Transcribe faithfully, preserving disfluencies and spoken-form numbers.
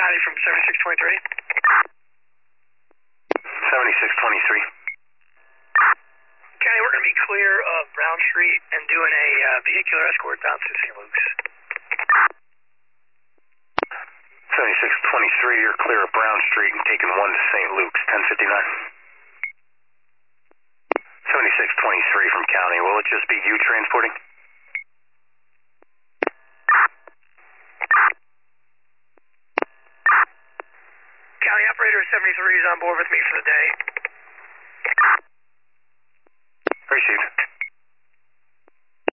County from seventy-six twenty-three. seventy-six twenty-three. County, we're going to be clear of Brown Street and doing a uh, vehicular escort down to Saint Luke's. seventy-six twenty-three, you're clear of Brown Street and taking one to Saint Luke's, ten fifty-nine. seventy-six twenty-three from County, will it just be you transporting? County operator seventy-three is on board with me for the day.